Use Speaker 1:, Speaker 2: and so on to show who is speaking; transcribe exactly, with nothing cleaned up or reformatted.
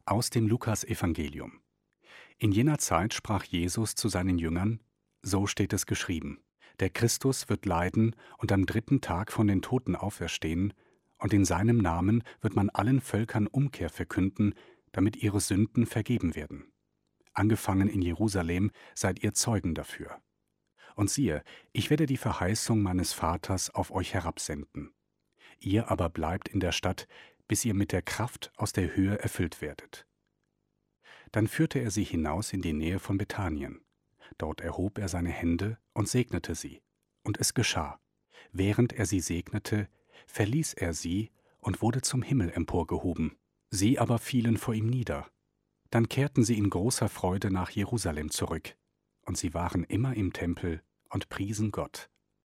Speaker 1: Aus dem Lukasevangelium. In jener Zeit sprach Jesus zu seinen Jüngern: So steht es geschrieben: Der Christus wird leiden und am dritten Tag von den Toten auferstehen, und in seinem Namen wird man allen Völkern Umkehr verkünden, damit ihre Sünden vergeben werden. Angefangen in Jerusalem seid ihr Zeugen dafür. Und siehe, ich werde die Verheißung meines Vaters auf euch herabsenden. Ihr aber bleibt in der Stadt, bis ihr mit der Kraft aus der Höhe erfüllt werdet. Dann führte er sie hinaus in die Nähe von Bethanien. Dort erhob er seine Hände und segnete sie. Und es geschah. Während er sie segnete, verließ er sie und wurde zum Himmel emporgehoben. Sie aber fielen vor ihm nieder. Dann kehrten sie in großer Freude nach Jerusalem zurück. Und sie waren immer im Tempel und priesen Gott.